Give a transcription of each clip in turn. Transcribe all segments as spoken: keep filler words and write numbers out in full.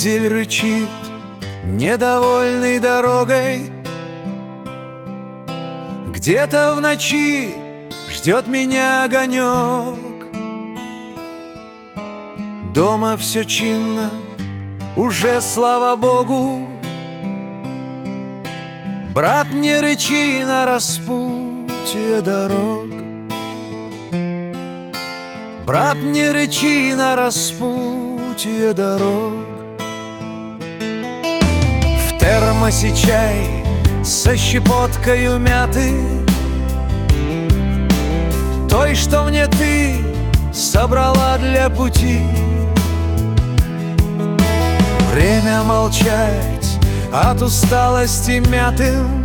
Дизель рычит, недовольный дорогой. Где-то в ночи ждет меня огонек. Дома все чинно, уже слава Богу. Брат, не рычи на распутье дорог. Брат, не рычи на распутье дорог. В термосе чай со щепоткою мяты, той, что мне ты собрала для пути. Время молчать от усталости мятым,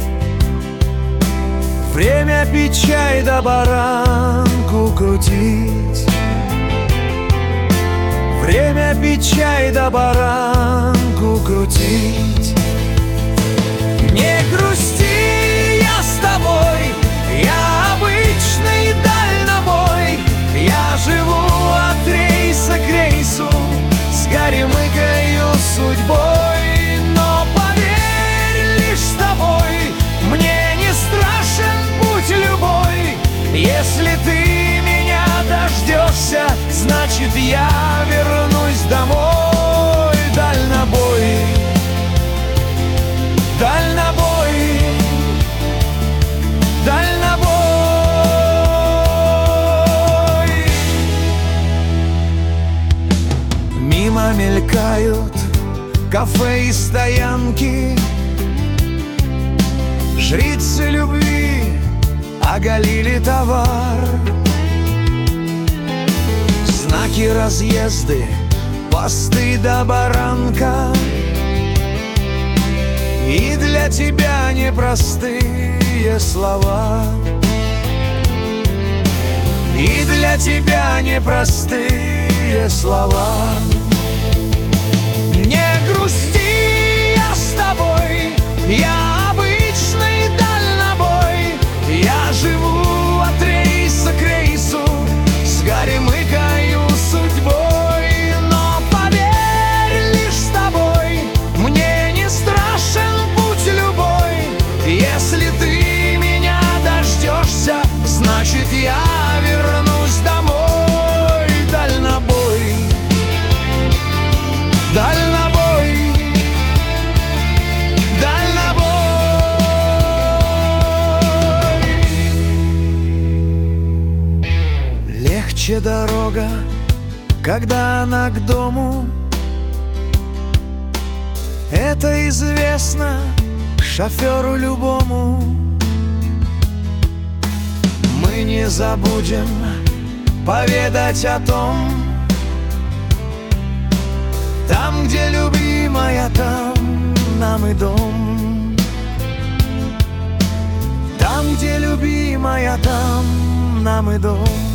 время пить чай да баранку крутить. Время пить чай да баранку крутить. Не грусти, я с тобой, я обычный дальнобой. Я живу от рейса к рейсу, с горемыкою судьбой. Но поверь, лишь с тобой мне не страшен путь любой. Если ты меня дождешься, значит я вернусь домой. Дальнобой, дальнобой, дальнобой. Мимо мелькают кафе и стоянки, жрицы любви оголили товар. Знаки, разъезды, посты да баранка. И для тебя непростые слова. И для тебя непростые слова. Не грусти, я с тобой, я обычный дальнобой. Я живу от рейса к рейсу, с горемыкою судьбой. Но поверь, лишь с тобой мне не страшен путь любой. Если ты меня дождешься, значит я вернусь домой. Дальнобой, дальнобой, дальнобой. Легче дорога, когда она к дому. Это известно шоферу любому. Мы не забудем поведать о том. Там, где любимая, там нам и дом. Там, где любимая, там нам и дом.